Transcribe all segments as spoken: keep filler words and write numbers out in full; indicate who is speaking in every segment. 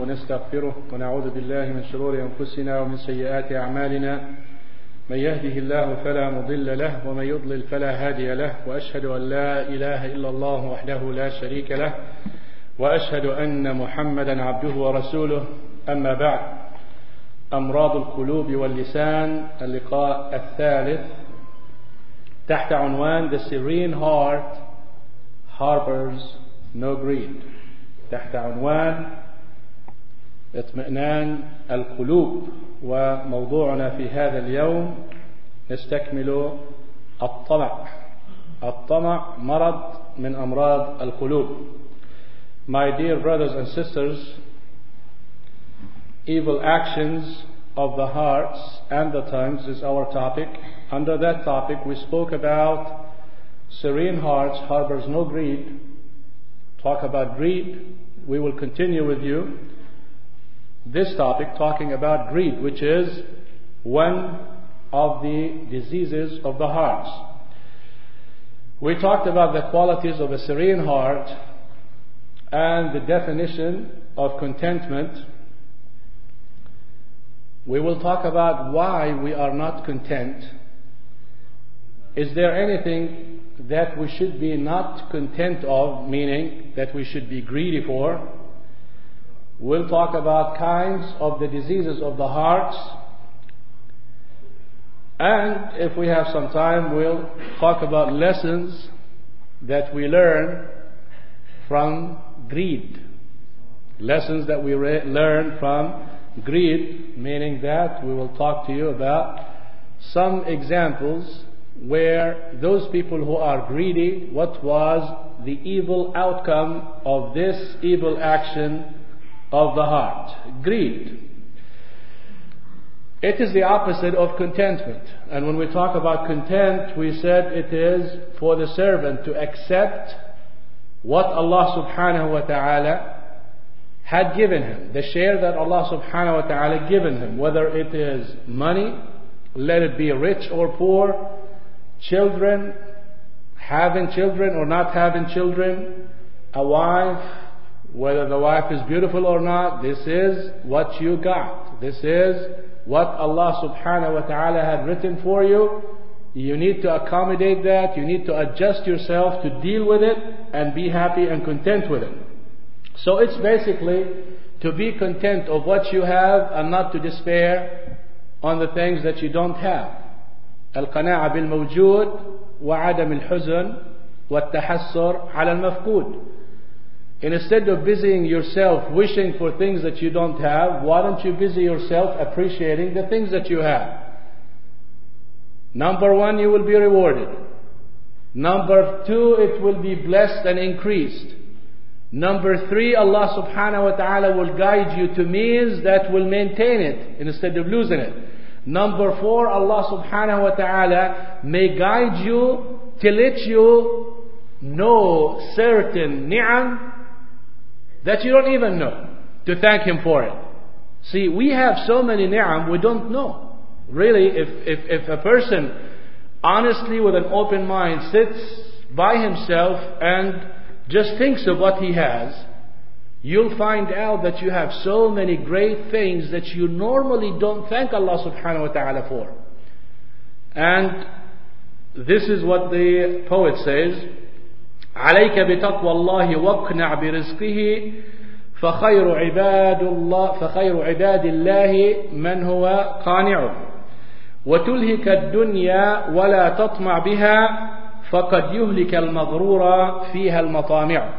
Speaker 1: ونستغفره ونعوذ بالله من شرور أنفسنا ومن سيئات أعمالنا من يهده الله فلا مضل له ومن يضلل فلا هادي له وأشهد أن لا إله إلا الله وحده لا شريك له وأشهد أن محمدا عبده ورسوله. أما بعد، أمراض القلوب واللسان، اللقاء الثالث تحت عنوان The serene heart harbors no greed. تحت عنوان اطمئنان القلوب. وموضوعنا في هذا اليوم نستكمل الطمع. الطمع مرض من أمراض القلوب. My dear brothers and sisters, evil actions of the hearts and the tongues is our topic. Under that topic we spoke about serene hearts harbors no greed. Talk about greed. We will continue with you this topic, talking about greed, which is one of the diseases of the hearts. We talked about the qualities of a serene heart and the definition of contentment. We will talk about why we are not content. Is there anything that we should be not content of, meaning that we should be greedy for? We'll talk about kinds of the diseases of the hearts. And if we have some time, we'll talk about lessons that we learn from greed. Lessons that we re- learn from greed, meaning that we will talk to you about some examples where those people who are greedy, what was the evil outcome of this evil action of the heart? Greed. It is the opposite of contentment. And when we talk about content, we said it is for the servant to accept what Allah subhanahu wa ta'ala had given him, the share that Allah subhanahu wa ta'ala given him, whether it is money, let it be rich or poor, children, having children or not having children, a wife, whether the wife is beautiful or not. This is what you got. This is what Allah subhanahu wa ta'ala had written for you. You need to accommodate that. You need to adjust yourself to deal with it and be happy and content with it. So it's basically to be content of what you have and not to despair on the things that you don't have. القناعة بالموجود وعدم الحزن والتحسر على المفقود. Instead of busying yourself wishing for things that you don't have, why don't you busy yourself appreciating the things that you have? Number one, you will be rewarded. Number two, it will be blessed and increased. Number three, Allah subhanahu wa ta'ala will guide you to means that will maintain it instead of losing it. Number four, Allah subhanahu wa ta'ala may guide you to let you know certain ni'am that you don't even know, to thank Him for it. See, we have so many ni'am we don't know. Really, if, if, if a person honestly with an open mind sits by himself and just thinks of what he has, you'll find out that you have so many great things that you normally don't thank Allah subhanahu wa ta'ala for. And this is what the poet says, عليك بتقوى الله واقنع برزقه فخير عباد الله فخير عباد الله من هو قانع وتلهك الدنيا ولا تطمع بها فقد يهلك المغرور فيها المطامع.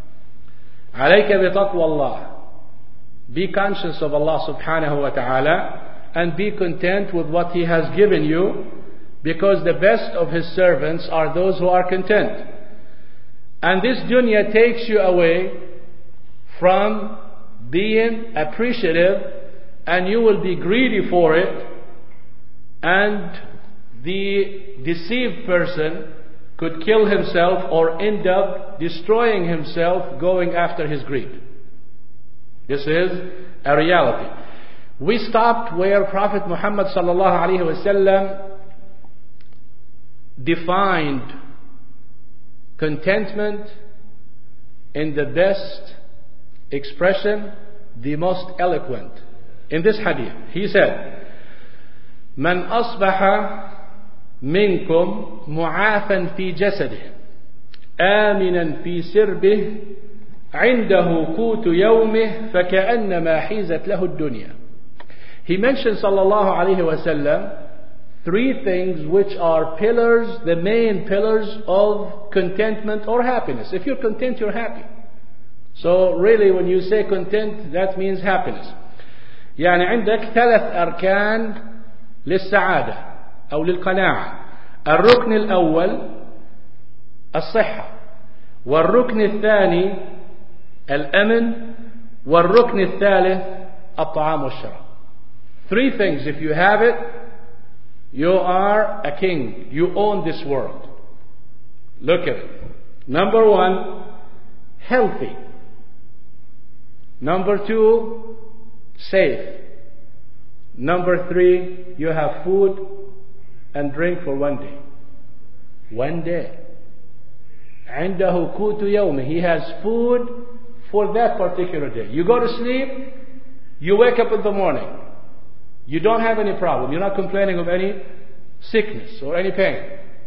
Speaker 1: عليك بتقوى الله. Be conscious of Allah subhanahu wa ta'ala and be content with what He has given you, because the best of His servants are those who are content. And this dunya takes you away from being appreciative, and you will be greedy for it. And the deceived person could kill himself or end up destroying himself going after his greed. This is a reality. We stopped where Prophet Muhammad sallallahu alaihi wasallam defined contentment in the best expression the most eloquent in this hadith. He said, "Man asbaha minkum mu'afan fi jasadih, aminan fi sirbih, عنده قوت يومه فكأنما حيزت له الدنيا." He mentioned sallallahu alaihi wasallam three things which are pillars, the main pillars of contentment or happiness. If you're content, you're happy. So really when you say content, that means happiness. يعني عندك ثلاث أركان للسعادة أو للقناعة. الركن الأول الصحة، والركن الثاني الأمن، والركن الثالث الطعام والشراب. Three things. If you have it, you are a king. You own this world. Look at it. Number one, healthy. Number two, safe. Number three, you have food and drink for one day. One day. عنده قوت يومه. He has food for that particular day. You go to sleep, you wake up in the morning. You don't have any problem. You're not complaining of any sickness or any pain.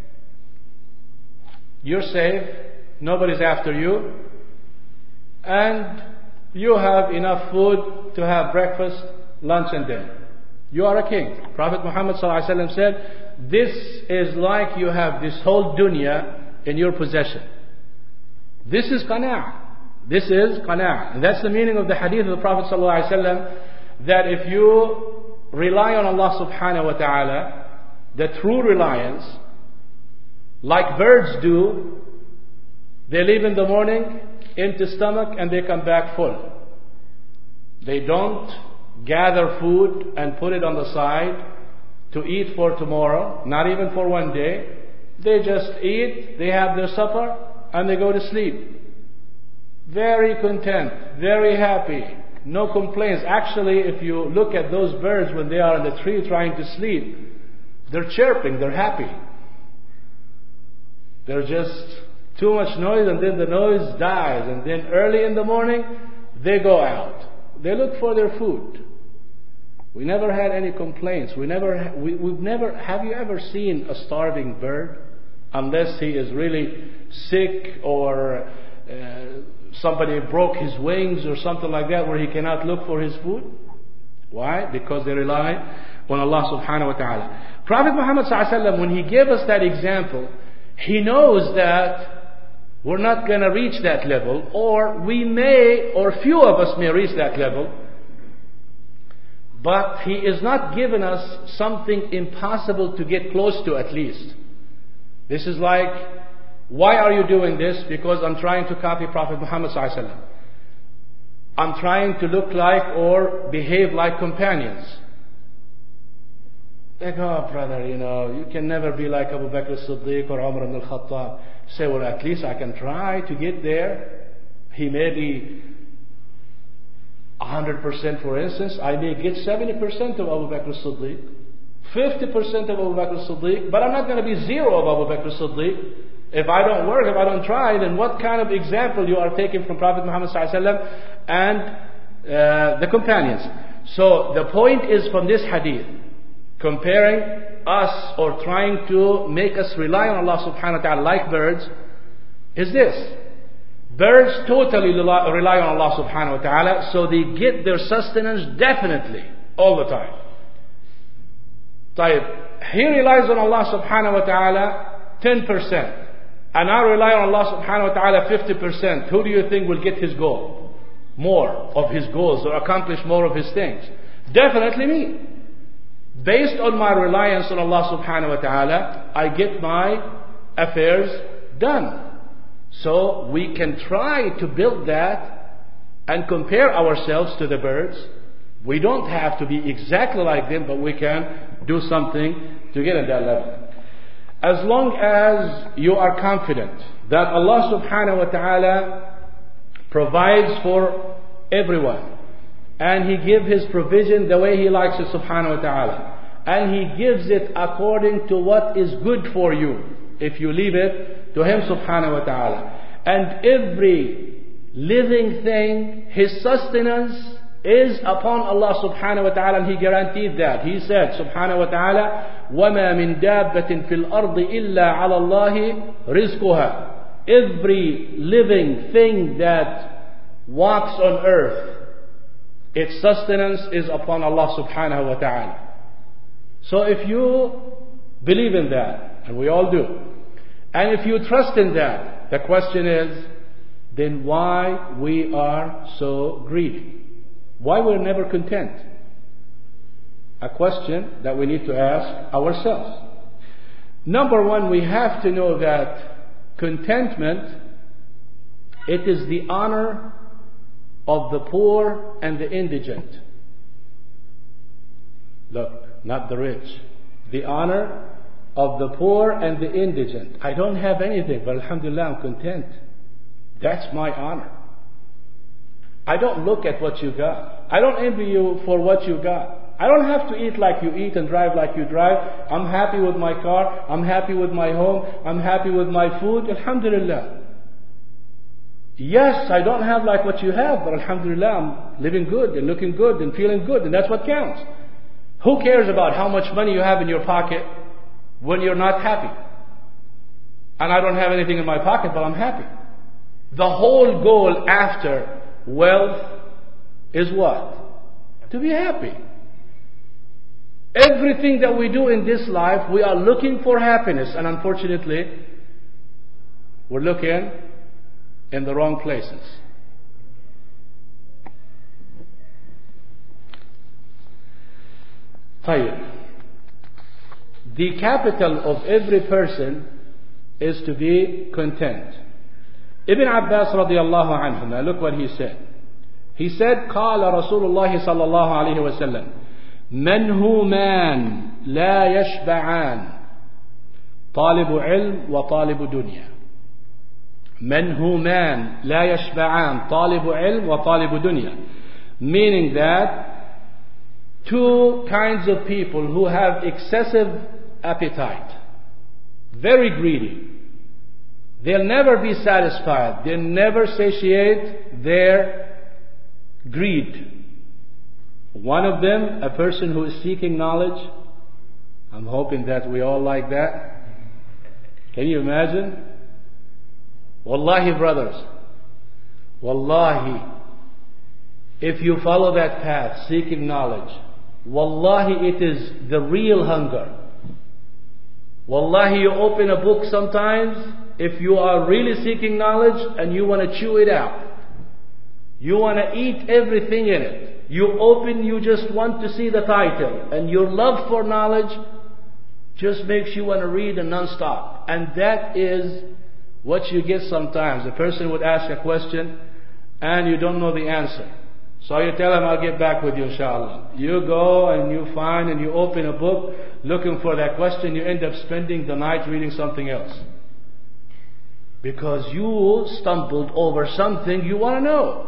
Speaker 1: You're safe. Nobody's after you. And you have enough food to have breakfast, lunch and dinner. You are a king. Prophet Muhammad sallallahu alaihi wasallam said, this is like you have this whole dunya in your possession. This is qana'ah. This is qana'ah. And that's the meaning of the hadith of the Prophet sallallahu alaihi wasallam, that if you rely on Allah subhanahu wa ta'ala, the true reliance, like birds do, they leave in the morning, empty stomach, and they come back full. They don't gather food and put it on the side to eat for tomorrow, not even for one day. They just eat, they have their supper, and they go to sleep. Very content, very happy. No complaints. Actually, if you look at those birds when they are in the tree trying to sleep, they're chirping, they're happy. There's just too much noise, and then the noise dies, and then early in the morning, they go out. They look for their food. We never had any complaints. We never, we, we've never, have you ever seen a starving bird? Unless he is really sick or uh, somebody broke his wings or something like that, where he cannot look for his food. Why? Because they rely on Allah subhanahu wa ta'ala. Prophet Muhammad sallallahu alaihi wasallam, when he gave us that example, he knows that we're not going to reach that level, or we may, or few of us may reach that level, but he is not giving us something impossible to get close to at least. This is like, why are you doing this? Because I'm trying to copy Prophet Muhammad sallallahu alaihi wasallam. I'm trying to look like or behave like companions. Like, oh brother, you know, you can never be like Abu Bakr as-Siddiq or Umar ibn al-Khattab. Say, well, at least I can try to get there. He may be one hundred percent, for instance. I may get seventy percent of Abu Bakr as-Siddiq, fifty percent of Abu Bakr as-Siddiq, but I'm not going to be zero of Abu Bakr as-Siddiq. If I don't work, if I don't try, then what kind of example you are taking from Prophet Muhammad sallallahu alaihi wasallam and uh, the companions? So the point is, from this hadith, comparing us or trying to make us rely on Allah subhanahu wa ta'ala like birds, is this. Birds totally rely on Allah subhanahu wa ta'ala, so they get their sustenance definitely all the time. طيب, he relies on Allah subhanahu wa ta'ala ten percent. And I rely on Allah subhanahu wa ta'ala fifty percent. Who do you think will get his goal? More of his goals, or accomplish more of his things? Definitely me. Based on my reliance on Allah subhanahu wa ta'ala, I get my affairs done. So we can try to build that and compare ourselves to the birds. We don't have to be exactly like them, but we can do something to get at that level. As long as you are confident that Allah subhanahu wa ta'ala provides for everyone, and He gives His provision the way He likes it subhanahu wa ta'ala, and He gives it according to what is good for you, if you leave it to Him subhanahu wa ta'ala. And every living thing, His sustenance is upon Allah subhanahu wa ta'ala, and He guaranteed that. He said subhanahu wa ta'ala, وَمَا مِن دَابَّةٍ فِي الْأَرْضِ إِلَّا عَلَى اللَّهِ رِزْقُهَا. Every living thing that walks on earth, its sustenance is upon Allah subhanahu wa ta'ala. So if you believe in that, and we all do, and if you trust in that, the question is, then why we are so greedy? Why we're never content? A question that we need to ask ourselves. Number one, we have to know that contentment, it is the honor of the poor and the indigent. Look, not the rich. The honor of the poor and the indigent. I don't have anything, but alhamdulillah, I'm content. That's my honor. I don't look at what you got. I don't envy you for what you got. I don't have to eat like you eat and drive like you drive. I'm happy with my car. I'm happy with my home. I'm happy with my food. Alhamdulillah. Yes, I don't have like what you have, but alhamdulillah, I'm living good and looking good and feeling good, and that's what counts. Who cares about how much money you have in your pocket when you're not happy? And I don't have anything in my pocket, but I'm happy. The whole goal after wealth is what? To be happy. Everything that we do in this life, we are looking for happiness, and unfortunately, we're looking in the wrong places. طيب. The capital of every person is to be content. Ibn Abbas radiallahu anhuma, look what he said. He said, قال رسول الله صلى الله عليه وسلم منهومان لا يشبعان طالب علم وطالب دنيا. منهومان لا يشبعان طالب علم وطالب دنيا. Meaning that two kinds of people who have excessive appetite, very greedy, they'll never be satisfied. They'll never satiate their greed. One of them, a person who is seeking knowledge. I'm hoping that we all like that. Can you imagine? Wallahi, brothers. Wallahi. If you follow that path, seeking knowledge, wallahi, it is the real hunger. Wallahi, you open a book sometimes, if you are really seeking knowledge and you want to chew it out. You want to eat everything in it. You open, you just want to see the title. And your love for knowledge just makes you want to read and non-stop. And that is what you get sometimes. A person would ask a question and you don't know the answer. So you tell him, I'll get back with you inshallah. You go and you find and you open a book looking for that question. You end up spending the night reading something else. Because you stumbled over something you want to know.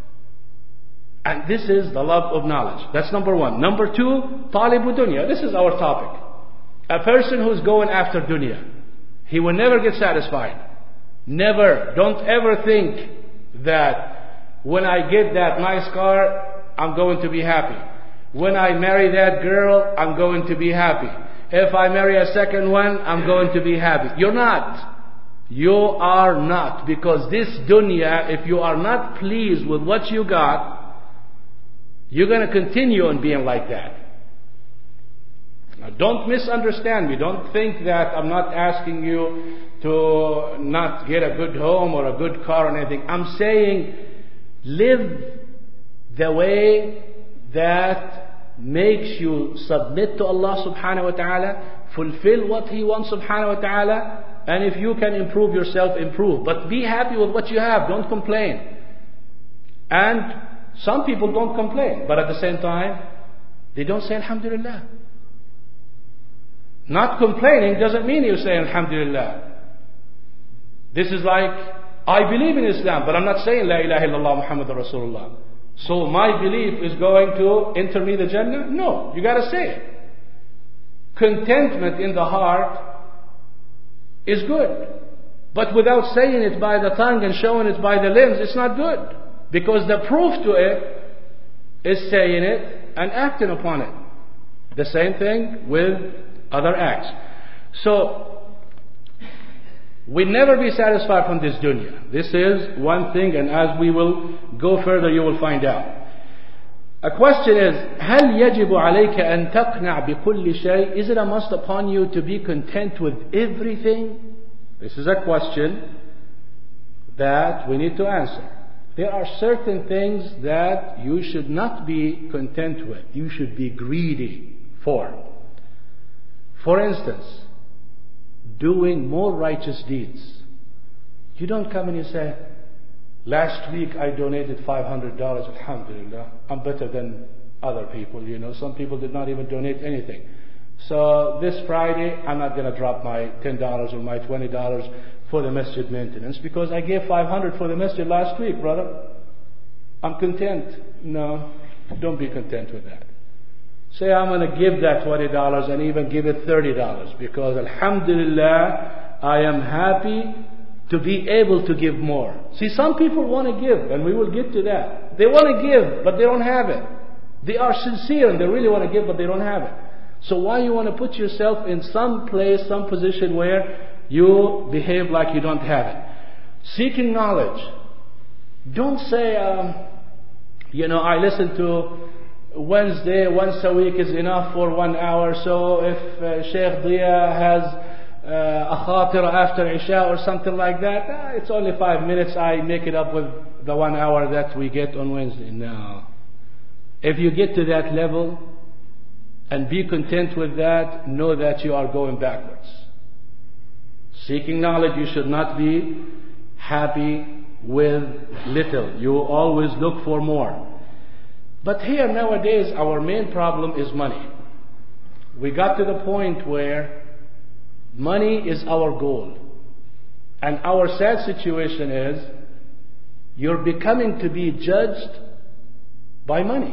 Speaker 1: And this is the love of knowledge. That's number one. Number two, talibu dunya. This is our topic. A person who's going after dunya. He will never get satisfied. Never. Don't ever think that when I get that nice car, I'm going to be happy. When I marry that girl, I'm going to be happy. If I marry a second one, I'm going to be happy. You're not. You are not. Because this dunya, if you are not pleased with what you got, you're going to continue on being like that. Now, don't misunderstand me. Don't think that I'm not asking you to not get a good home or a good car or anything. I'm saying live the way that makes you submit to Allah subhanahu wa ta'ala, fulfill what He wants subhanahu wa ta'ala, and if you can improve yourself, improve. But be happy with what you have. Don't complain. And some people don't complain, but at the same time, they don't say Alhamdulillah. Not complaining doesn't mean you say Alhamdulillah. This is like, I believe in Islam, but I'm not saying La ilaha illallah Muhammadur Rasulullah. So my belief is going to enter me the Jannah? No, you gotta say it. Contentment in the heart is good. But without saying it by the tongue and showing it by the limbs, it's not good. Because the proof to it is saying it and acting upon it. The same thing with other acts. So, we'll never be satisfied from this dunya. This is one thing, and as we will go further, you will find out. A question is, هل يجب عليك أن تقنع بكل شيء? Is it a must upon you to be content with everything? This is a question that we need to answer. There are certain things that you should not be content with. You should be greedy for. For instance, doing more righteous deeds. You don't come and you say, last week I donated five hundred dollars, alhamdulillah, I'm better than other people, you know. Some people did not even donate anything. So this Friday, I'm not going to drop my ten dollars or my twenty dollars for the masjid maintenance because I gave five hundred dollars for the masjid last week, brother. I'm content. No, don't be content with that. Say, I'm going to give that twenty dollars and even give it thirty dollars because alhamdulillah, I am happy to be able to give more. See, some people want to give, and we will get to that. They want to give, but they don't have it. They are sincere and they really want to give, but they don't have it. So why you want to put yourself in some place, some position where you behave like you don't have it? Seeking knowledge. Don't say, um, you know, I listen to Wednesday, once a week is enough for one hour. So if uh, Sheikh Dia has uh, a khatira after Isha or something like that, ah, it's only five minutes. I make it up with the one hour that we get on Wednesday. No. If you get to that level and be content with that, know that you are going backwards. Seeking knowledge, you should not be happy with little. You always look for more. But here nowadays, our main problem is money. We got to the point where money is our goal. And our sad situation is, you're becoming to be judged by money.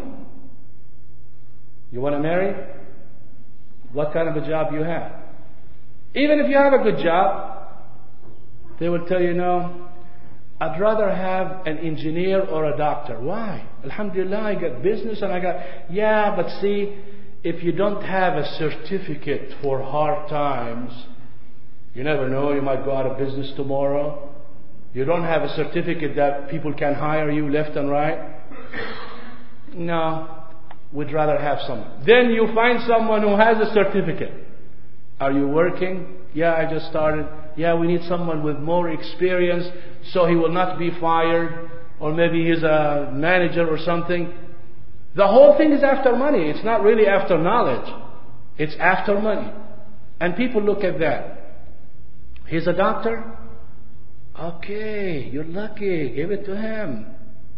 Speaker 1: You want to marry? What kind of a job you have? Even if you have a good job, they will tell you, no, I'd rather have an engineer or a doctor. Why? Alhamdulillah, I got business and I got... Yeah, but see, if you don't have a certificate for hard times, you never know, you might go out of business tomorrow. You don't have a certificate that people can hire you left and right. No, we'd rather have someone. Then you find someone who has a certificate. Are you working? Yeah, I just started. Yeah, we need someone with more experience so he will not be fired, or maybe he's a manager or something. The whole thing is after money. It's not really after knowledge. It's after money. And people look at that. He's a doctor? Okay, you're lucky. Give it to him.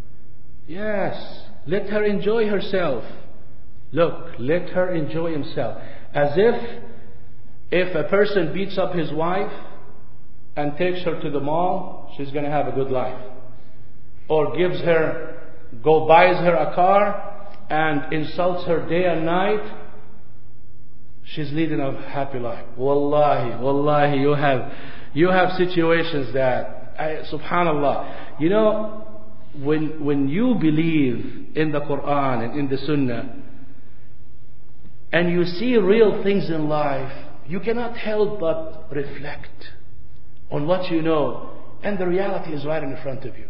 Speaker 1: Yes, let her enjoy herself. Look, let her enjoy himself. As if if a person beats up his wife and takes her to the mall, she's going to have a good life. Or gives her, go buys her a car and insults her day and night, she's leading a happy life. Wallahi, wallahi, you have, you have situations that, I, subhanallah, you know, when, when you believe in the Quran and in the Sunnah, and you see real things in life, you cannot help but reflect on what you know, and the reality is right in front of you.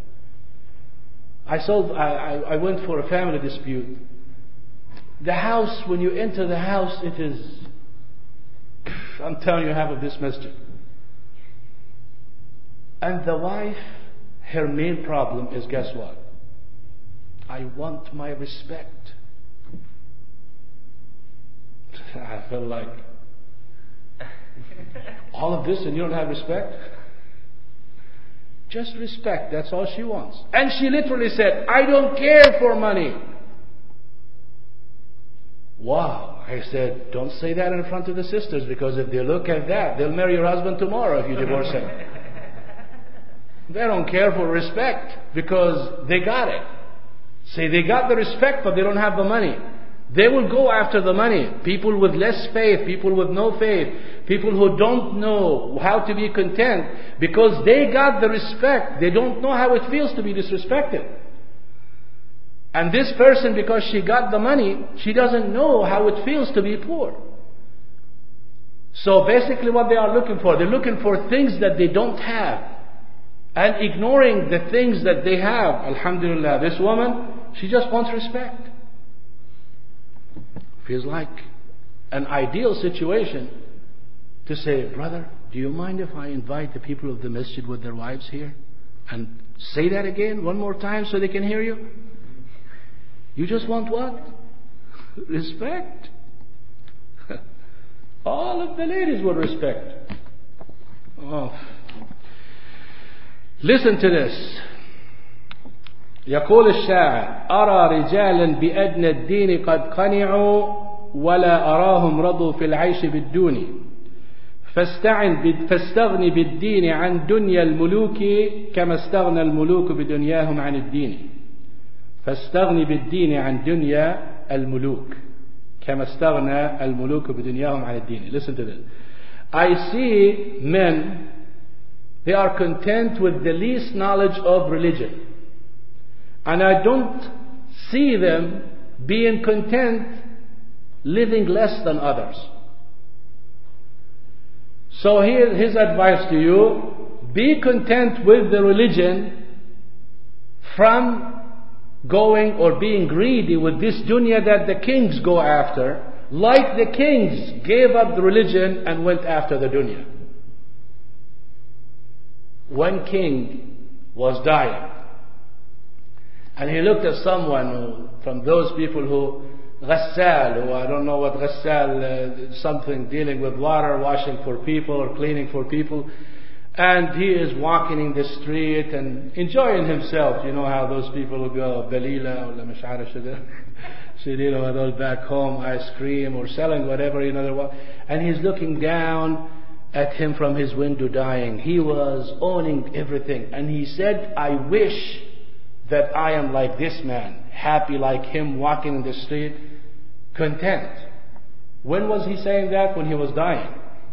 Speaker 1: I sold. I, I, I went for a family dispute. The house, when you enter the house, it is. I'm telling you, half of this masjid. And the wife, her main problem is, guess what? I want my respect. I felt like, all of this and you don't have respect? Just respect, that's all she wants. And she literally said, I don't care for money. Wow. I said, don't say that in front of the sisters, because if they look at that, they'll marry your husband tomorrow if you divorce him. They don't care for respect because they got it. See, they got the respect, but they don't have the money. They will go after the money. People with less faith, people with no faith, people who don't know how to be content, because they got the respect. They don't know how it feels to be disrespected. And this person, because she got the money, she doesn't know how it feels to be poor. So basically what they are looking for, they're looking for things that they don't have. And ignoring the things that they have. Alhamdulillah, this woman, she just wants respect. Feels like an ideal situation to say, brother, do you mind if I invite the people of the masjid with their wives here? And say that again one more time so they can hear you? You just want what? Respect. All of the ladies will respect. Oh. Listen to this. يقول الشاعر أرى رجالا بأدنى الدين قد قنعوا ولا أراهم رضوا في العيش بالدون فاستعن فاستغني بالدين عن دنيا الملوك كما استغنى الملوك بدنياهم عن الدين فاستغني بالدين عن دنيا الملوك كما استغنى الملوك بدنياهم عن الدين. Listen to this. I see men, they are content with the least knowledge of religion. And I don't see them being content living less than others. So here, his advice to you, be content with the religion from going or being greedy with this dunya that the kings go after, like the kings gave up the religion and went after the dunya. One king was dying, and he looked at someone who, from those people who Ghassal, who I don't know what Ghassal, uh, something dealing with water, washing for people or cleaning for people. And he is walking in the street and enjoying himself. You know how those people will go, Balila, or مش عارف شو back home, ice cream, or selling whatever, you know. And he's looking down at him from his window dying. He was owning everything. And he said, I wish that I am like this man, happy like him, walking in the street, content. When was he saying that? When he was dying.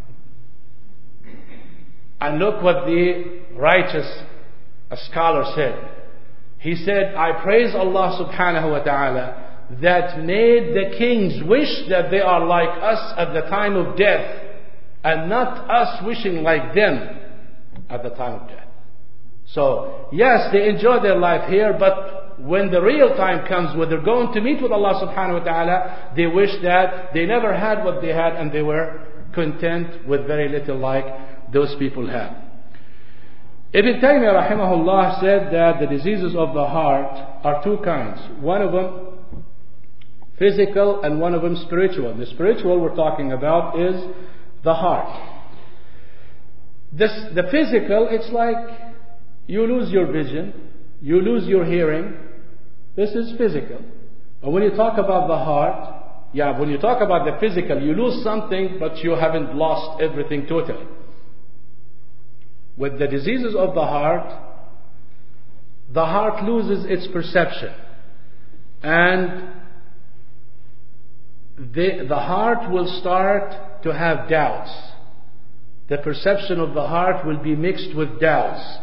Speaker 1: And look what the righteous scholar said. He said, I praise Allah subhanahu wa ta'ala that made the kings wish that they are like us at the time of death, and not us wishing like them at the time of death. So, yes, they enjoy their life here, but when the real time comes, when they're going to meet with Allah subhanahu wa ta'ala, they wish that they never had what they had and they were content with very little like those people have. Ibn Taymiyyah rahimahullah said that the diseases of the heart are two kinds. One of them physical and one of them spiritual. The spiritual we're talking about is the heart. This, the physical, it's like you lose your vision, you lose your hearing. This is physical. But when you talk about the heart, yeah, when you talk about the physical, you lose something, but you haven't lost everything totally. With the diseases of the heart, the heart loses its perception. And the, the heart will start to have doubts. The perception of the heart will be mixed with doubts.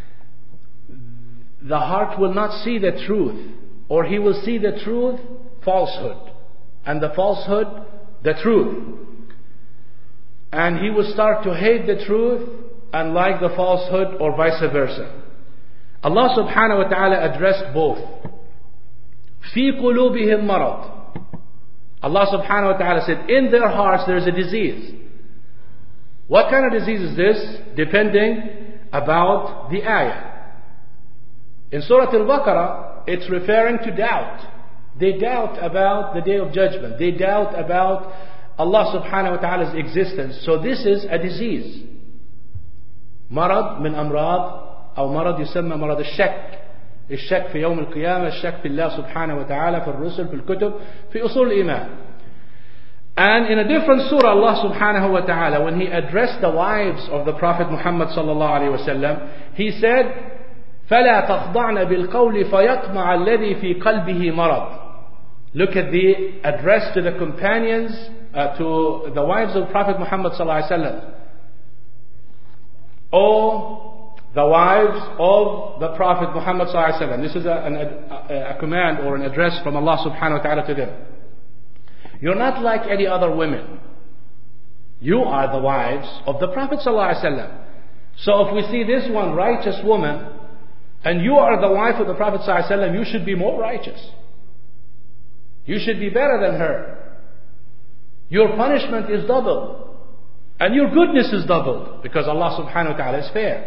Speaker 1: The heart will not see the truth, or he will see the truth, falsehood, and the falsehood, the truth. And he will start to hate the truth and like the falsehood, or vice versa. Allah subhanahu wa ta'ala addressed both. في قلوبهم مرض. Allah subhanahu wa ta'ala said, in their hearts there is a disease. What kind of disease is this? Depending about the ayah. In Surah Al-Baqarah, it's referring to doubt. They doubt about the Day of Judgment. They doubt about Allah subhanahu wa ta'ala's existence. So this is a disease. مرض من أمراض أو مرض يسمى مرض الشك. الشك في يوم القيامة، الشك في الله سبحانه وتعالى، في الرسل، في الكتب، في أصول الإيمان. And in a different surah, Allah subhanahu wa ta'ala, when He addressed the wives of the Prophet Muhammad sallallahu alayhi wa sallam, He said, فَلَا تَخْضَعْنَ بِالْقَوْلِ فَيَطْمَعَ الَّذِي فِي قَلْبِهِ مَرَض. Look at the address to the companions, uh, to the wives of Prophet Muhammad sallallahu alayhi wa sallam. Oh, the wives of the Prophet Muhammad sallallahu alaihi wasallam. This is a, an, a, a command or an address from Allah subhanahu wa ta'ala to them. You're not like any other women. You are the wives of the Prophet sallallahu alaihi wasallam. So if we see this one righteous woman, and you are the wife of the Prophet sallallahu alaihi wasallam, you should be more righteous. You should be better than her. Your punishment is doubled. And your goodness is doubled. Because Allah subhanahu wa ta'ala is fair.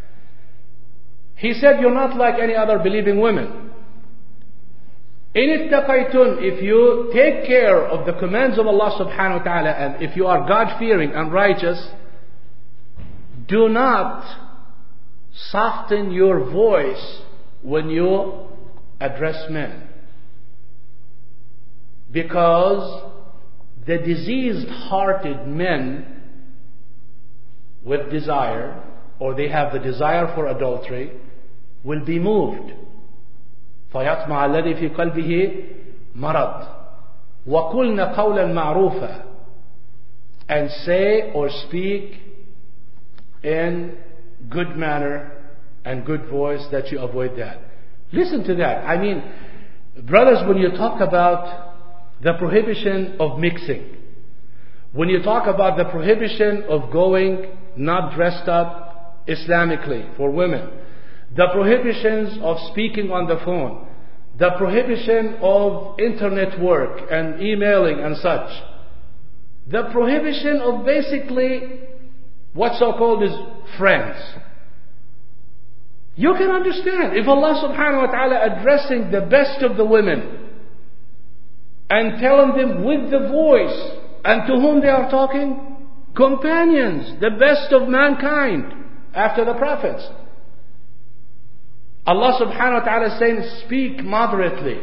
Speaker 1: He said, you're not like any other believing women. In ittaqaytun, if you take care of the commands of Allah subhanahu wa ta'ala, and if you are God-fearing and righteous, do not soften your voice when you address men. Because the diseased-hearted men with desire, or they have the desire for adultery, will be moved. فَيَطْمَعَ الَّذِي فِي قَلْبِهِ مَرَضٍ وَقُلْنَ قَوْلًا مَعْرُوفًا, and say or speak in good manner and good voice, that you avoid that. Listen to that. I mean, brothers, when you talk about the prohibition of mixing, when you talk about the prohibition of going not dressed up Islamically for women, the prohibitions of speaking on the phone, the prohibition of internet work and emailing and such, the prohibition of basically what so-called is friends. You can understand if Allah subhanahu wa ta'ala addressing the best of the women and telling them with the voice, and to whom they are talking? Companions, the best of mankind after the prophets. Allah subhanahu wa ta'ala is saying, speak moderately.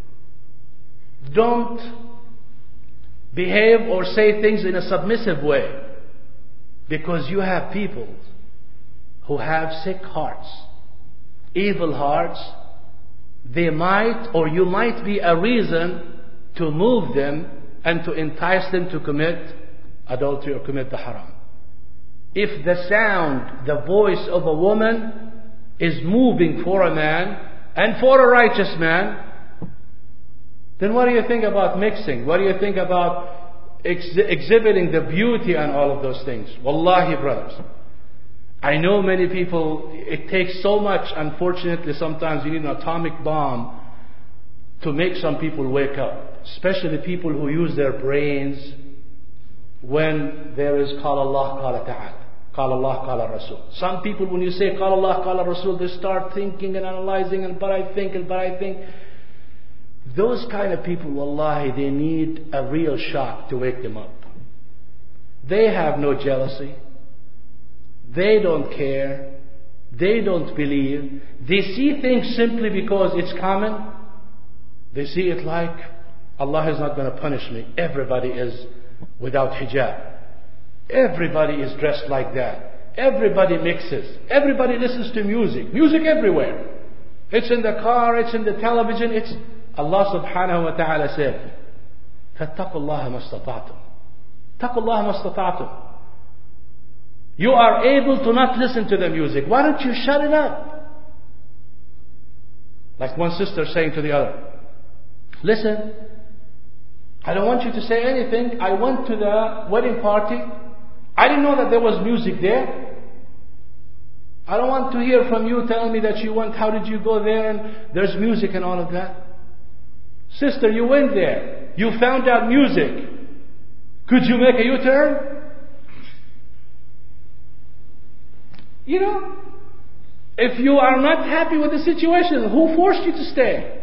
Speaker 1: Don't behave or say things in a submissive way. Because you have people who have sick hearts, evil hearts. They might, or you might be a reason to move them and to entice them to commit adultery or commit the haram. If the sound, the voice of a woman is moving for a man and for a righteous man, then what do you think about mixing? What do you think about ex- exhibiting the beauty and all of those things? Wallahi, brothers, I know many people, it takes so much, unfortunately sometimes you need an atomic bomb to make some people wake up. Especially people who use their brains when there is Qala Allah, Qala Ta'ala. Qala Allah, Qala Rasul. Some people, when you say Qala Allah, Qala Rasul, they start thinking and analyzing and but I think and but I think. Those kind of people, wallahi, they need a real shock to wake them up. They have no jealousy. They don't care. They don't believe. They see things simply because it's common. They see it like, Allah is not going to punish me. Everybody is without hijab. Everybody is dressed like that. Everybody mixes. Everybody listens to music. Music everywhere. It's in the car, it's in the television, it's... Allah subhanahu wa ta'ala said, فَاتَّقُوا اللَّهَ مَا اسْتَطَعْتُمْ اتَّقُوا اللَّهَ مَا اسْتَطَعْتُمْ. You are able to not listen to the music. Why don't you shut it up? Like one sister saying to the other, listen, I don't want you to say anything. I went to the wedding party. I didn't know that there was music there. I don't want to hear from you telling me that you went, how did you go there and there's music and all of that. Sister, you went there. You found out music. Could you make a U-turn? You know, if you are not happy with the situation, who forced you to stay?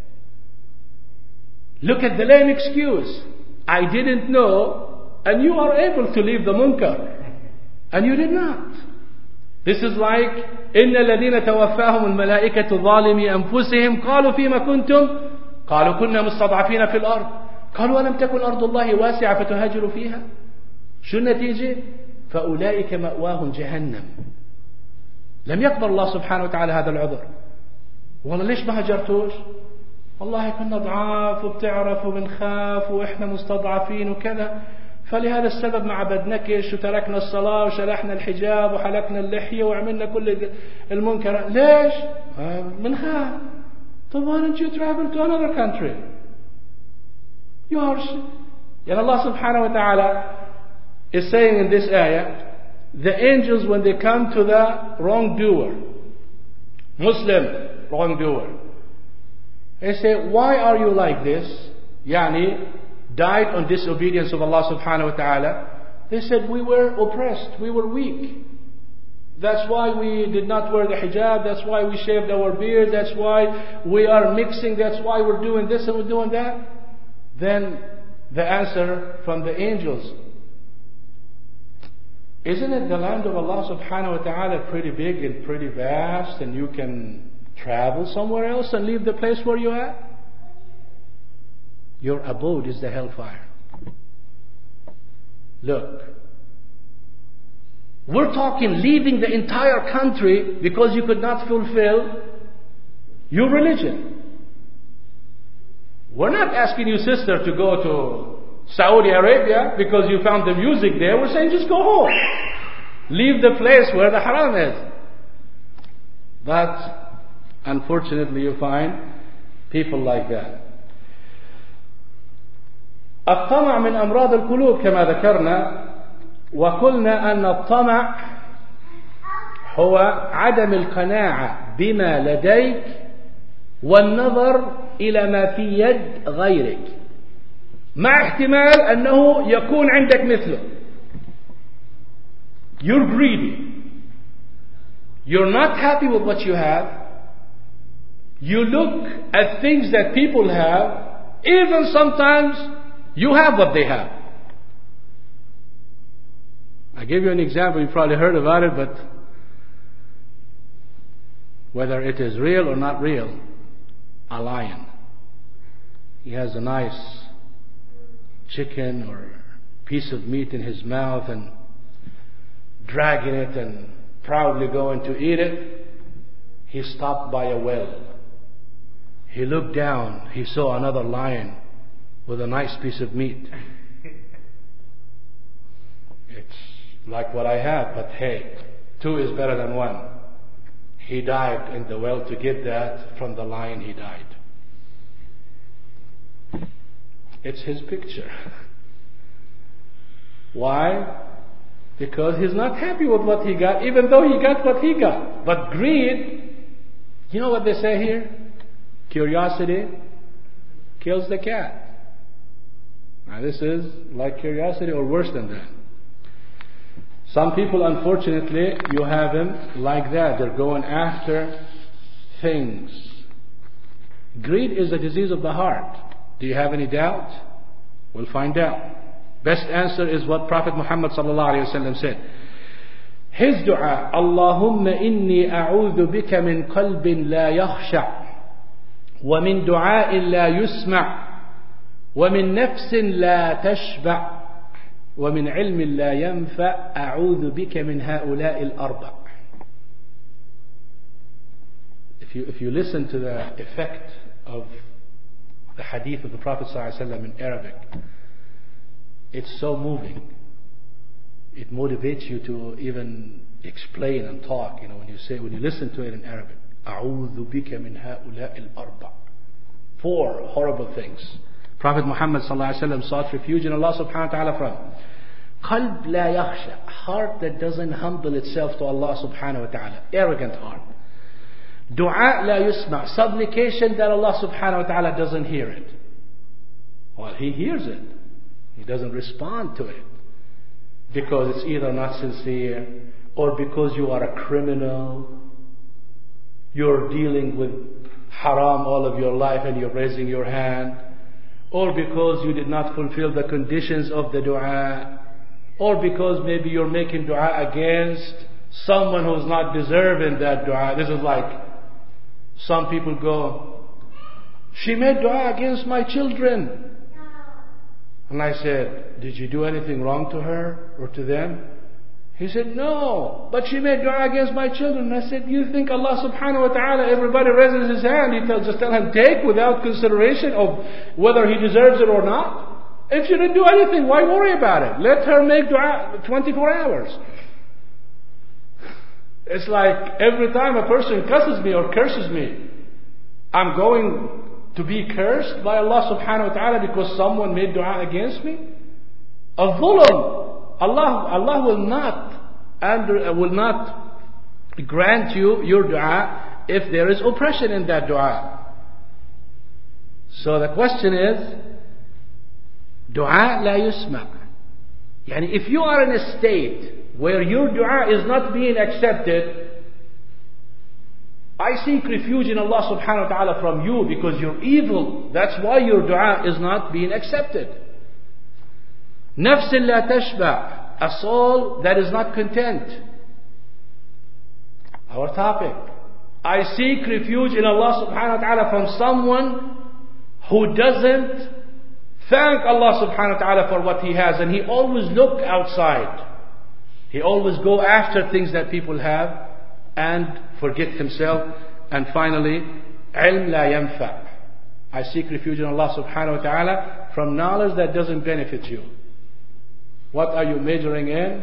Speaker 1: Look at the lame excuse. I didn't know, and you are able to leave the munkar. And you did not. This is like, إِنَّ الَّذِينَ تَوَفَّاهُمُ الْمَلَائِكَةُ ظَالِمِي أَنفُسِهِمْ قَالُوا فِيمَ كُنْتُمْ قالوا كنا مستضعفين في الأرض قالوا ألم تكن أرض الله واسعة فتهاجروا فيها. شو النتيجة؟ فأولئك مأواهم جهنم. لم يقبل الله سبحانه وتعالى هذا العذر. والله ليش ما هجرتوش؟ والله كنا ضعاف وبتعرف وبنخاف وإحنا مستضعفين وكذا. فلهذا السبب ما عبدناكش وتركنا الصلاة وشلحنا الحجاب وحلقنا اللحية وعملنا كل المنكرات. ليش؟ بنخاف. طب why don't you travel to another country? You are... And Allah subhanahu wa ta'ala is saying in this ayah, the angels when they come to the wrongdoer, Muslim wrongdoer, they say, why are you like this? Yani, died on disobedience of Allah subhanahu wa ta'ala. They said, we were oppressed, we were weak. That's why we did not wear the hijab, that's why we shaved our beard, that's why we are mixing, that's why we're doing this and we're doing that. Then the answer from the angels, isn't it the land of Allah subhanahu wa ta'ala pretty big and pretty vast, and you can travel somewhere else and leave the place where you are? Your abode is the hellfire. Look, we're talking leaving the entire country because you could not fulfill your religion. We're not asking you, sister, to go to Saudi Arabia because you found the music there. We're saying just go home. Leave the place where the haram is. But unfortunately you find people like that. الطمع من أمراض القلوب كما ذكرنا، وقلنا أن الطمع هو عدم القناعة بما لديك والنظر إلى ما في يد غيرك مع احتمال أنه يكون عندك مثله. You're greedy. You're not happy with what you have. You look at things that people have. Even sometimes you have what they have. I gave you an example, you probably heard about it, but whether it is real or not real, a lion. He has a nice chicken or piece of meat in his mouth and dragging it and proudly going to eat it. He stopped by a well. He looked down, he saw another lion with a nice piece of meat. It's like what I have, but hey, two is better than one. He dived in the well to get that from the lion. He died. It's his picture. Why? Because he's not happy with what he got, even though he got what he got. But greed, you know what they say here? Curiosity kills the cat. Now this is like curiosity or worse than that. Some people, unfortunately, you have them like that. They're going after things. Greed is a disease of the heart. Do you have any doubt? We'll find out. Best answer is what Prophet Muhammad sallallahu alaihi wasallam said. His dua, Allahumma inni a'udhu bika min qalbin la yakhsha' wa min du'a'in la yusma' wa min nafsin la tashba' ومن علم لا ينفع أعوذ بك من هؤلاء الأربع. If you, if you listen to the effect of the hadith of the Prophet ﷺ in Arabic, it's so moving. It motivates you to even explain and talk. You know, when you say, when you listen to it in Arabic, أعوذ بك من هؤلاء الأربع. Four horrible things Prophet Muhammad ﷺ sought refuge in Allah subhanahu wa ta'ala from. قلب لا يخشى, heart that doesn't humble itself to Allah subhanahu wa ta'ala, arrogant heart. Dua لا يسمع, supplication that Allah subhanahu wa ta'ala doesn't hear it. Well, He hears it. He doesn't respond to it. Because it's either not sincere, or because you are a criminal, you're dealing with haram all of your life and you're raising your hand, or because you did not fulfill the conditions of the dua, or because maybe you're making dua against someone who's not deserving that dua. This is like, some people go, she made dua against my children. And I said, did you do anything wrong to her or to them? He said, no, but she made dua against my children. And I said, you think Allah subhanahu wa ta'ala, everybody raises his hand, He tells, just tell him take without consideration of whether he deserves it or not? If you didn't do anything, why worry about it? Let her make dua twenty-four hours. It's like every time a person cusses me or curses me, I'm going to be cursed by Allah subhanahu wa ta'ala because someone made dua against me? Al-Dhulam. Allah, Allah will not, and will not grant you your dua if there is oppression in that dua. So the question is, dua la yusma. Yani if you are in a state where your dua is not being accepted, I seek refuge in Allah subhanahu wa ta'ala from you because you're evil. That's why your dua is not being accepted. Nafs la tashba, a soul that is not content. Our topic. I seek refuge in Allah subhanahu wa ta'ala from someone who doesn't thank Allah subhanahu wa ta'ala for what he has, and he always look outside. He always go after things that people have and forget himself. And finally, ilm la yanfa. I seek refuge in Allah subhanahu wa ta'ala from knowledge that doesn't benefit you. What are you majoring in?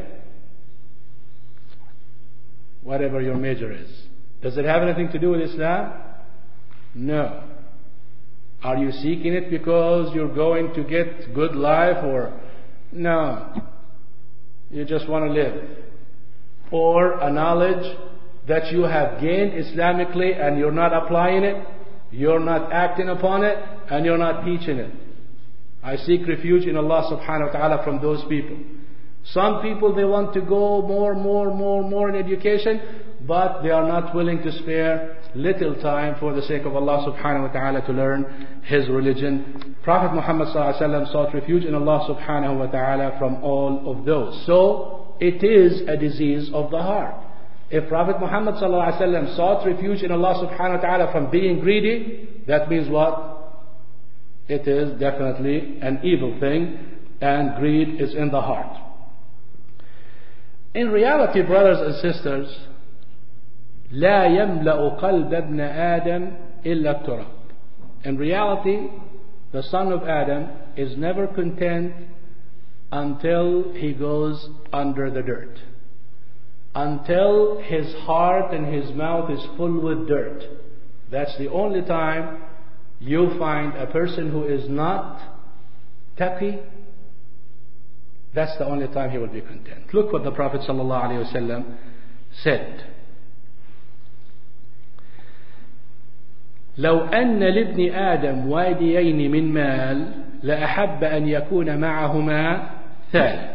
Speaker 1: Whatever your major is. Does it have anything to do with Islam? No. Are you seeking it because you're going to get good life, or no? You just want to live. Or a knowledge that you have gained Islamically and you're not applying it, you're not acting upon it, and you're not teaching it. I seek refuge in Allah subhanahu wa ta'ala from those people. Some people, they want to go more, more, more, more in education, but they are not willing to spare little time for the sake of Allah subhanahu wa ta'ala to learn His religion. Prophet Muhammad sallallahu alaihi wasallam sought refuge in Allah subhanahu wa ta'ala from all of those. So, it is a disease of the heart. If Prophet Muhammad sallallahu alaihi wasallam sought refuge in Allah subhanahu wa ta'ala from being greedy, that means what? It is definitely an evil thing, and greed is in the heart. In reality, brothers and sisters, لا يملأ قلب ابن آدم إلا التراب. In reality, the son of Adam is never content until he goes under the dirt. Until his heart and his mouth is full with dirt. That's the only time you find a person who is not taqi. That's the only time he will be content. Look what the Prophet ﷺ said. لو أن لابن آدم واديين من مال لأحب أن يكون معهما ثالث.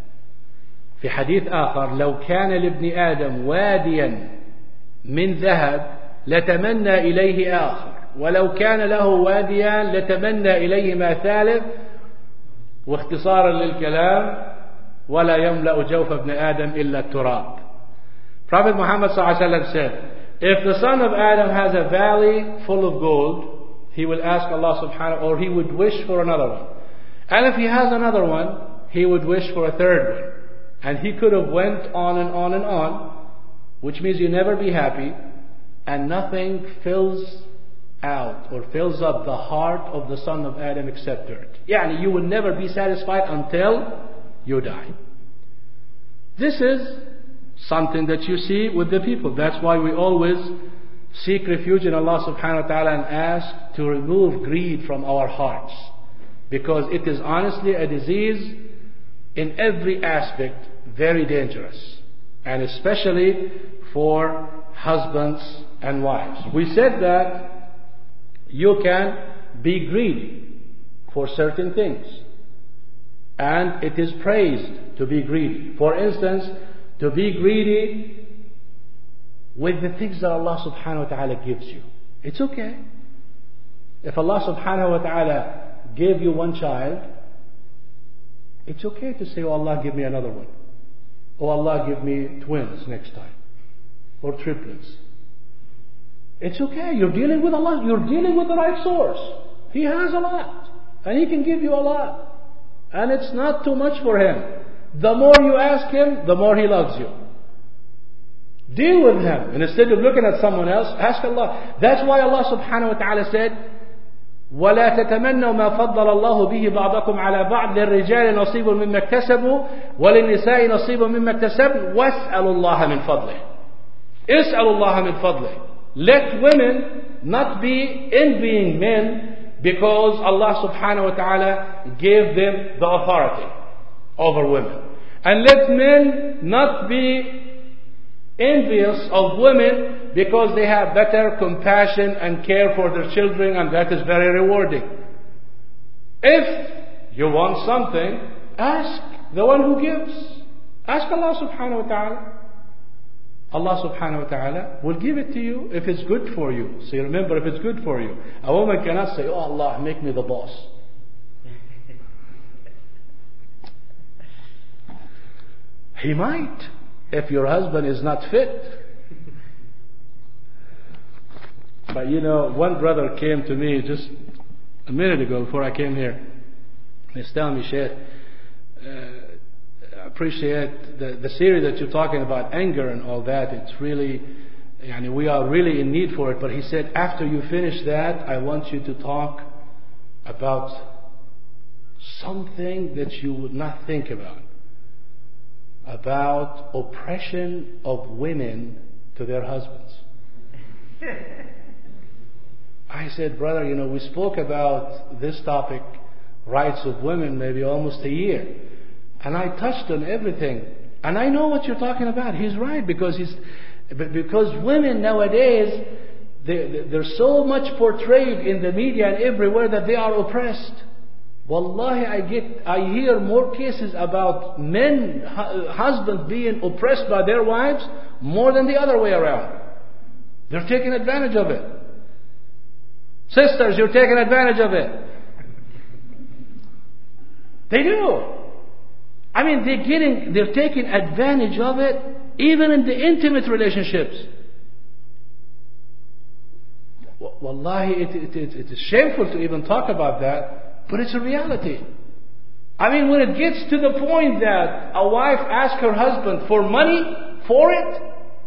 Speaker 1: في حديث آخر لو كان لابن آدم واديا من ذهب لتمنى إليه آخر ولو كان له واديا لتمنى إليه ما ثالث. واختصارا للكلام ولا يملأ جوف ابن آدم إلا التراب. Prophet Muhammad sallallahu alaihi wasallam said, if the son of Adam has a valley full of gold, he will ask Allah subhanahu, or he would wish for another one. And if he has another one, he would wish for a third one. And he could have went on and on and on, which means you never be happy, and nothing fills out or fills up the heart of the son of Adam except dirt. Yani you will never be satisfied until you die. This is something that you see with the people. That's why we always seek refuge in Allah subhanahu wa ta'ala and ask to remove greed from our hearts. Because it is honestly a disease in every aspect, very dangerous. And especially for husbands and wives. We said that you can be greedy for certain things. And it is praised to be greedy. For instance, to be greedy with the things that Allah subhanahu wa ta'ala gives you. It's okay. If Allah subhanahu wa ta'ala gave you one child, it's okay to say, oh Allah, give me another one. Oh Allah, give me twins next time. Or triplets. It's okay. You're dealing with Allah. You're dealing with the right source. He has a lot. And He can give you a lot. And it's not too much for Him. The more you ask Him, the more He loves you. Deal with Him. And instead of looking at someone else, ask Allah. That's why Allah subhanahu wa ta'ala said, ولا تتمنوا ما فضل الله به بعضكم على بعض للرجال نصيب مما اكتسبوا وللنساء نصيب مما اكتسبن واسألوا الله من فضله. اسألوا الله من فضله. Let women not be envying men because Allah subhanahu wa ta'ala gave them the authority over women. And let men not be envious of women because they have better compassion and care for their children, and that is very rewarding. If you want something, ask the one who gives. Ask Allah subhanahu wa ta'ala. Allah subhanahu wa ta'ala will give it to you if it's good for you. So you remember, if it's good for you. A woman cannot say, oh Allah, make me the boss. He might, if your husband is not fit. But you know, one brother came to me just a minute ago before I came here. He's telling me, Sheikh, uh, I appreciate the, the series that you're talking about, anger and all that. It's really, yani, we are really in need for it. But he said, after you finish that, I want you to talk about something that you would not think about. About oppression of women to their husbands. I said, brother, you know, we spoke about this topic, rights of women, maybe almost a year. And I touched on everything. And I know what you're talking about. He's right, because he's, because women nowadays, they, they're so much portrayed in the media and everywhere that they are oppressed. Wallahi, I get, I hear more cases about men, husbands being oppressed by their wives more than the other way around. They're taking advantage of it. Sisters, you're taking advantage of it. They do. I mean, they're getting, they're taking advantage of it even in the intimate relationships. Wallahi, it, it, it, it is shameful to even talk about that, but it's a reality. I mean, when it gets to the point that a wife asks her husband for money for it,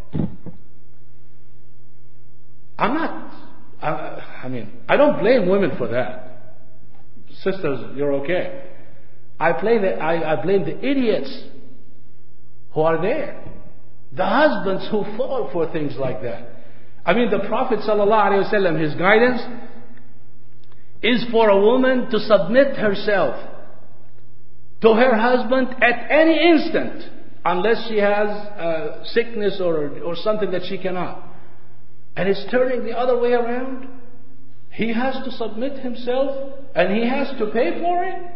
Speaker 1: I'm not, I, I mean, I don't blame women for that. Sisters, you're okay. I, play the, I, I blame the idiots who are there. The husbands who fall for things like that. I mean, the Prophet ﷺ, his guidance is for a woman to submit herself to her husband at any instant, unless she has a sickness or, or something that she cannot. And it's turning the other way around. He has to submit himself and he has to pay for it.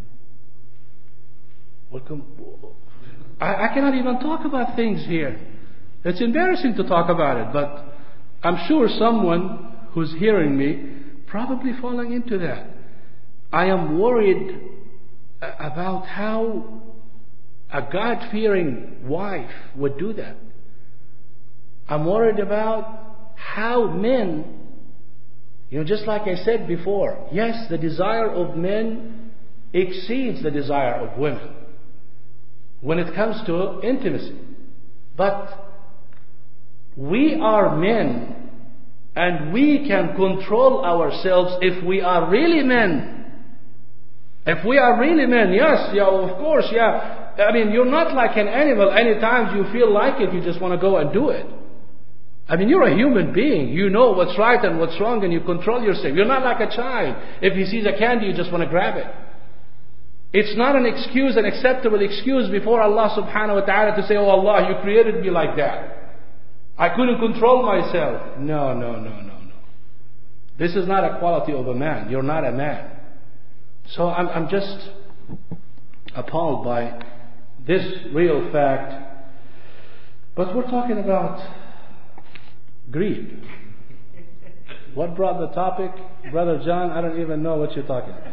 Speaker 1: I, I cannot even talk about things here. It's embarrassing to talk about it, but I'm sure someone who's hearing me probably falling into that. I am worried about how a God-fearing wife would do that. I'm worried about how men, you know, just like I said before, yes, the desire of men exceeds the desire of women when it comes to intimacy. But we are men and we can control ourselves if we are really men. If we are really men, yes, yeah, of course, yeah. I mean, you're not like an animal. Anytime you feel like it, you just want to go and do it. I mean, you're a human being. You know what's right and what's wrong, and you control yourself. You're not like a child. If he sees a candy, you just want to grab it. It's not an excuse, an acceptable excuse before Allah subhanahu wa ta'ala to say, oh Allah, you created me like that. I couldn't control myself. No, no, no, no, no. This is not a quality of a man. You're not a man. So I'm, I'm just appalled by this real fact. But we're talking about greed. What brought the topic? Brother John, I don't even know what you're talking about.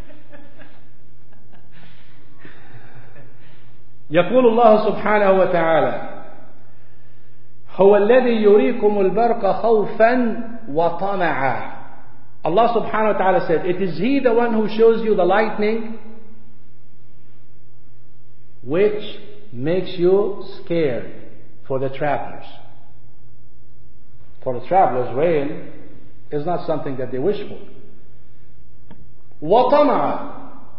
Speaker 1: يقول الله سبحانه وتعالى هو الذي يريكم البرق خوفا وطمعا. Allah subhanahu wa ta'ala said, it is He the one who shows you the lightning which makes you scared for the travelers. For the travelers, rain is not something that they wish for. وطمع.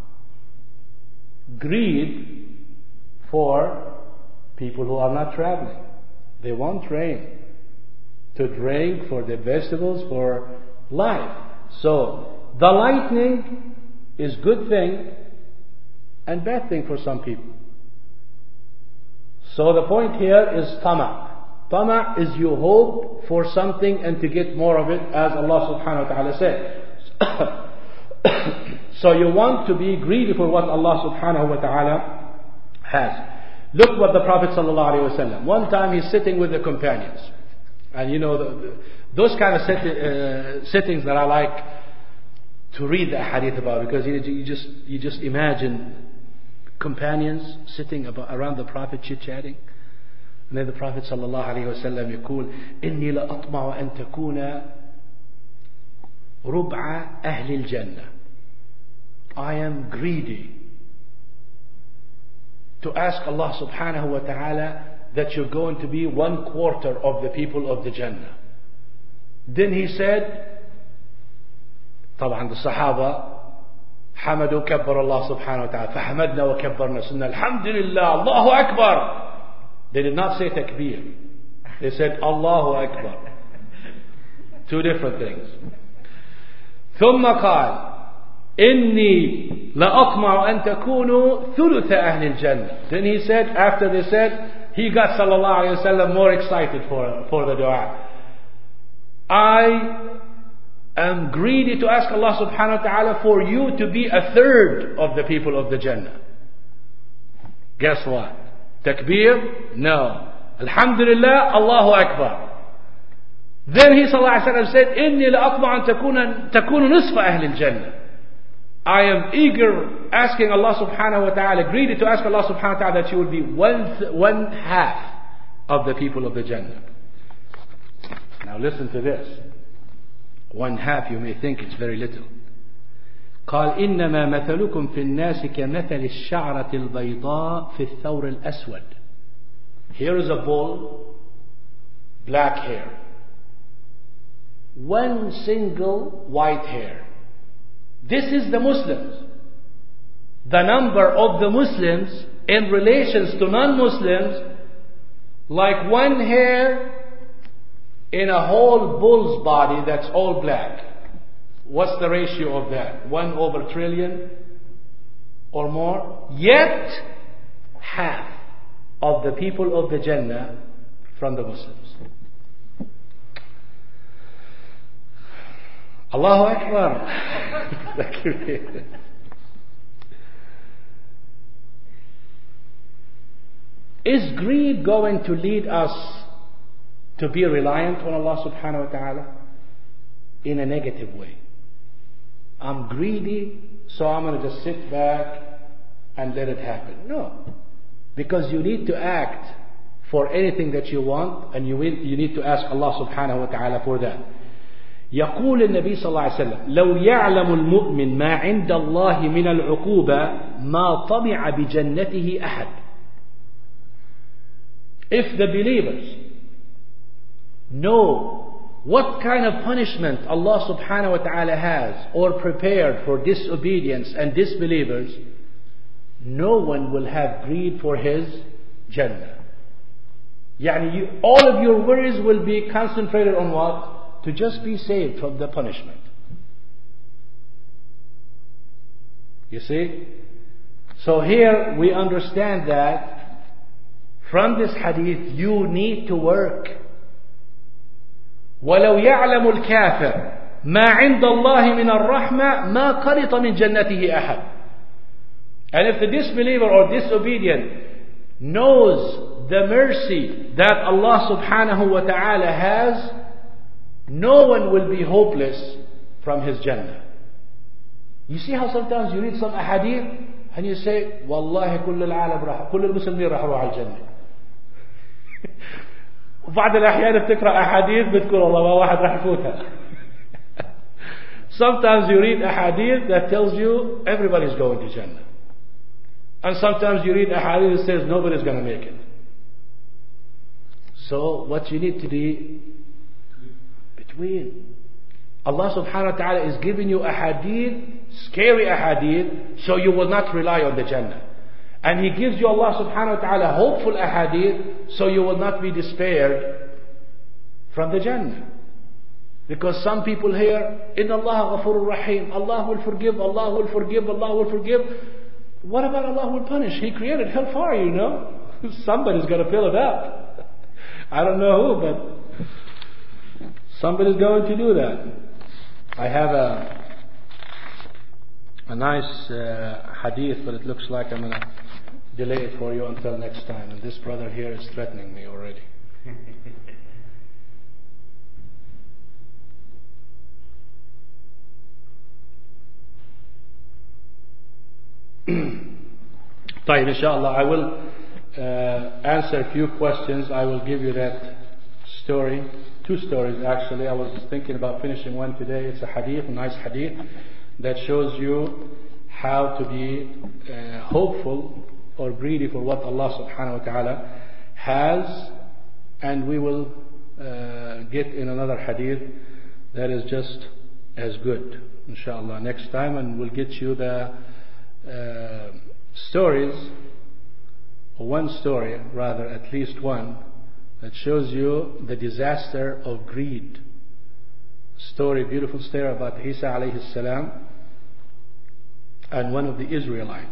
Speaker 1: Greed for people who are not traveling. They want rain to drink, for the vegetables, for life. So the lightning is good thing and bad thing for some people. So the point here is tama'. Tama' is you hope for something and to get more of it, as Allah subhanahu wa ta'ala said. So you want to be greedy for what Allah subhanahu wa ta'ala has. Look what the Prophet sallallahu alaihi wasallam. One time he's sitting with the companions. And you know, the, the, those kind of sit, uh, sittings that I like to read the hadith about, because you, you just you just imagine companions sitting about, around the Prophet chit-chatting. And then the Prophet sallallahu alaihi wasallam يقول إني لأطمع أن تكون ربع أهل الجنة. I am greedy to ask Allah subhanahu wa ta'ala that you're going to be one quarter of the people of the Jannah. Then he said, طبعا the Sahaba حمدوا كبر الله سبحانه وتعالى فحمدنا وكبرنا سنة الحمد لله الله أكبر. They did not say takbir. They said Allahu Akbar. Two different things. ثم قال إني لأطمع أن تكونوا ثلث أهل الجنة. Then he said, after they said, he got sallallahu alayhi wa sallam more excited for, for the dua. I am greedy to ask Allah subhanahu wa ta'ala for you to be a third of the people of the Jannah. Guess what? Takbir? No. Alhamdulillah, Allahu Akbar. Then he sallallahu alayhi wa sallam said, إني لأطمع أن تكون تكون نصف أهل الجنة. I am eager asking Allah subhanahu wa ta'ala, greedy to ask Allah subhanahu wa ta'ala that you will be one, th- one half of the people of the Jannah. Now listen to this. One half, you may think it's very little. قال إنما مثلكم في الناس كمثل الشعرة البيضاء في الثور الأسود. Here is a bull, black hair. One single white hair. This is the Muslims. The number of the Muslims in relations to non-Muslims, like one hair in a whole bull's body that's all black. What's the ratio of that? One over trillion or more? Yet, half of the people of the Jannah from the Muslims. Allahu Akbar. Is greed going to lead us to be reliant on Allah subhanahu wa ta'ala? In a negative way. I'm greedy, so I'm going to just sit back and let it happen. No. Because you need to act for anything that you want, and you, will, you need to ask Allah subhanahu wa ta'ala for that. يقول النبي صلى الله عليه وسلم لو يعلم المؤمن ما عند الله من العقوبة ما طمع بجنته أحد. If the believers know what kind of punishment Allah subhanahu wa ta'ala has or prepared for disobedience and disbelievers, no one will have greed for his Jannah. يعني you, all of your worries will be concentrated on what? To just be saved from the punishment. You see? So here we understand that from this hadith you need to work. ولو يعلم الكافر ما عند الله من الرحمة ما قنط من جنته أحد. And if the disbeliever or disobedient knows the mercy that Allah subhanahu wa ta'ala has, no one will be hopeless from his Jannah. You see how sometimes you read some ahadith and you say, والله كل العالم راح كل المسلمين راح يروحوا على الجنة. وبعض الأحيان بتقرأ أحاديث بتقول والله ما واحد راح يفوتها. Sometimes you read ahadith that tells you everybody's going to Jannah. And sometimes you read ahadith that says nobody's going to make it. So what you need to do between Allah subhanahu wa ta'ala is giving you a hadith, scary ahadith, so you will not rely on the Jannah. And He gives you, Allah subhanahu wa ta'ala, hopeful ahadith, so you will not be despaired from the Jannah. Because some people hear, Inna Allah ghafurur rahim, Allah will forgive, Allah will forgive, Allah will forgive. What about Allah will punish? He created hellfire, you know. Somebody's got to fill it up. I don't know who, but somebody's going to do that. I have a a nice uh, hadith, but it looks like I'm going to delay it for you until next time. And this brother here is threatening me already. طيب, inshallah, I will uh, answer a few questions. I will give you that story, two stories actually. I was thinking about finishing one today. It's a hadith, a nice hadith that shows you how to be uh, hopeful or greedy for what Allah subhanahu wa ta'ala has. And we will uh, get in another hadith that is just as good, inshallah, next time. And we'll get you the uh, stories, or one story rather, at least one, that shows you the disaster of greed. Story, beautiful story about Isa alayhi salam and one of the Israelites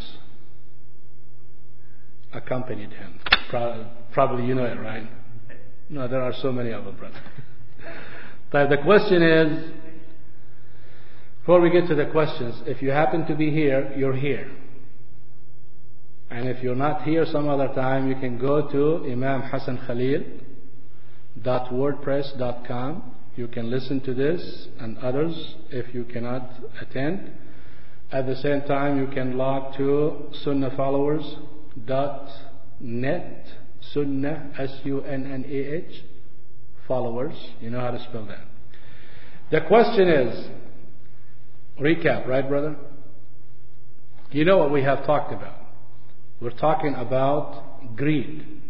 Speaker 1: accompanied him. Probably you know it, right? No, there are so many of them, brother. But the question is, before we get to the questions, if you happen to be here, you're here. And if you're not here some other time, you can go to imam hassan khalil dot wordpress dot com. You can listen to this and others if you cannot attend. At the same time, you can log to sunnah followers dot net. Sunnah, S U N N A H, followers. You know how to spell that. The question is, recap, right, brother? You know what we have talked about. We're talking about greed.